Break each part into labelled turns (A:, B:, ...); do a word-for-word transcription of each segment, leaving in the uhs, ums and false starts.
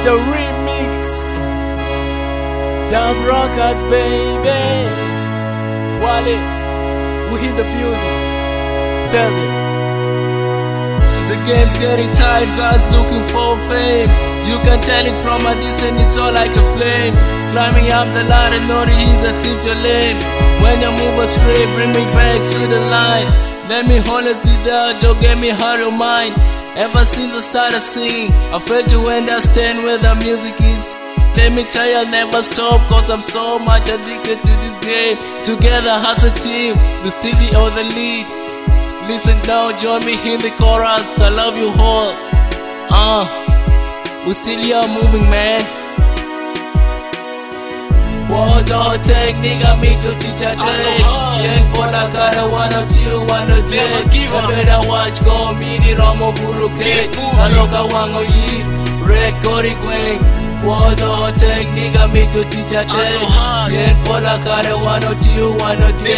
A: the remix. Jump Rockers, baby. Wallet, we in the building. Tell them.
B: The game's getting tight, guys looking for fame. You can tell it from a distance, it's all like a flame. Climbing up the ladder, no ease as if you're lame. When you move astray, bring me back to the line. Let me always be there, don't get me hard of mine. Ever since I started singing, I failed to understand where the music is. Let me tell you, I'll never stop, cause I'm so much addicted to this game. Together as a team, we still be on the lead. Listen now, join me in the chorus, I love you all. Uh, we still here moving, man. What the technique got me to teach a day. Young boy, I gotta one or two, one or two. I better watch, go, mini Romo Buruke. I look at one of you, red Cory Quang. What the technique got me to teach a day. Young boy, I gotta one or two, one or two.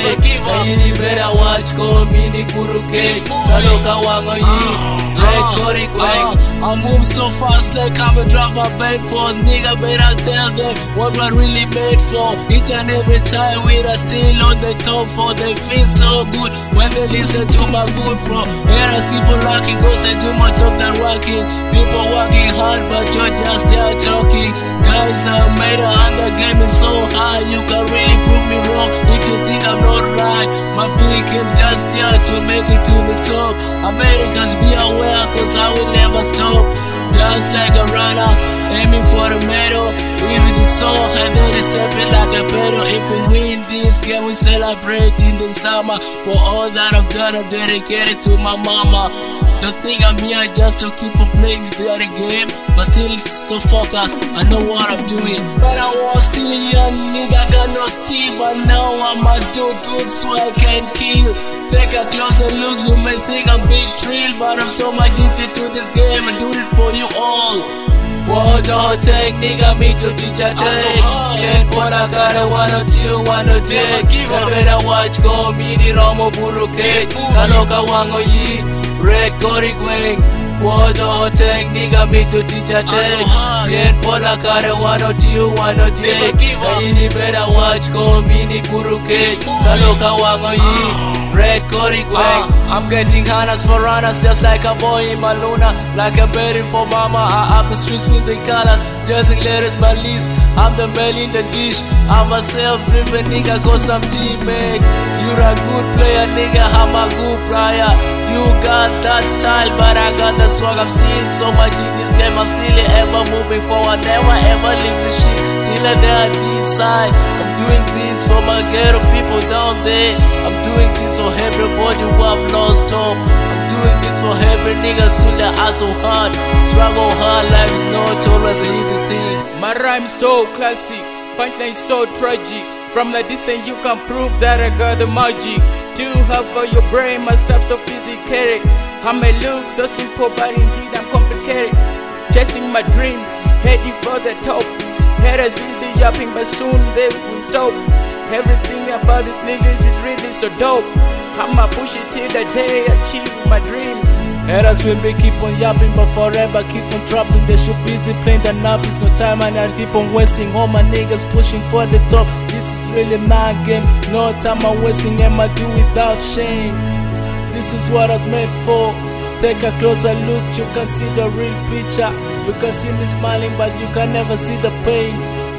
B: I better watch, go, mini Buruke. I look at one of you, red Cory Quang. I move so fast like I'm a drop my bed for. Nigga better tell them what we're really made for. Each and every time we are still on the top for. They feel so good when they listen to my good flow. Haters keep on rocking cause they do more talk than rocking. People working hard but you're just there talking. Guys are made it and the game is so high. You can really prove me wrong if you think I'm not right. My big game's just here to make it to the top. Americans be aware cause I will never stop. Just like a runner, aiming for the medal. Even the soul, and then it's stepping like a pedal. If we win this game, we celebrate in the summer. For all that I've done, I'm dedicated to my mama. Don't think I'm here just to keep on playing the other game, but still so focused, I know what I'm doing. But I was still young, nigga, got no steam. But now I'm a dude, dude, so I can kill. Take a closer look, you may think I'm big thrill, but I'm so addicted to this game, I do it for you all. What the technique got me to teach a day. Yet what I gotta wanna two, wanna take. I better watch, go, mini Romo Buruke. Kaloka wango yi, red Cory Quang. What the technique got me to teach a day. Yet what I gotta wanna two, wanna take. I better watch, go, mini Buruke. Kaloka wango yi, red Cory Quang. I'm getting harness for runners just like a boy in my Luna. Like a berry for mama, I have the strips in the colors. Just in letters my list, I'm the man in the dish. I'm a self-driven nigga cause I'm G-Meg. You're a good player nigga, I'm a good player. You got that style but I got the swag. I'm still so much in this game, I'm still ever moving forward. Never ever leave the shit till I die decide. I'm doing this for my ghetto people down there. I'm doing this for everybody who have lost hope. I'm doing this for every nigga who that hustle hard. Struggle hard, life is not always an easy thing.
A: My rhyme is so classic, punchline so tragic. From the distance you can prove that I got the magic. Too hard for your brain, my stuff so physical. I may look so simple but indeed I'm complicated. Chasing my dreams, heading for the top. Haters will be yapping but soon they will stop. Everything about these niggas is really so dope. I'ma push it till the day I achieve my dreams.
B: Haters will be keep on yapping but forever keep on trapping. They should busy playing the nappies, no time and I keep on wasting. All my niggas pushing for the top. This is really my game, no time I'm wasting and I do without shame. This is what I was made for. Take a closer look, you can see the real picture. You can see me smiling but you can never see the pain.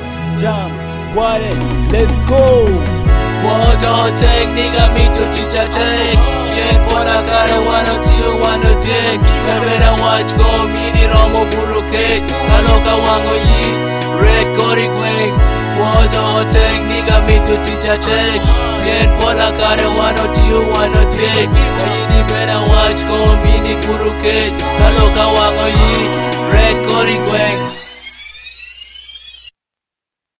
B: Jump, what it, let's go. What the technique got me to teach a day. Yet what I gotta wanna two, wanna take. I better watch, go, mini Romo Buruke. Kaloka wango yi, red Cory Quang. What the technique got me to teach a day. Yet what I gotta wanna two, wanna take. I better watch, go, mini Buruke. Kaloka wango yi, red Cory Quang.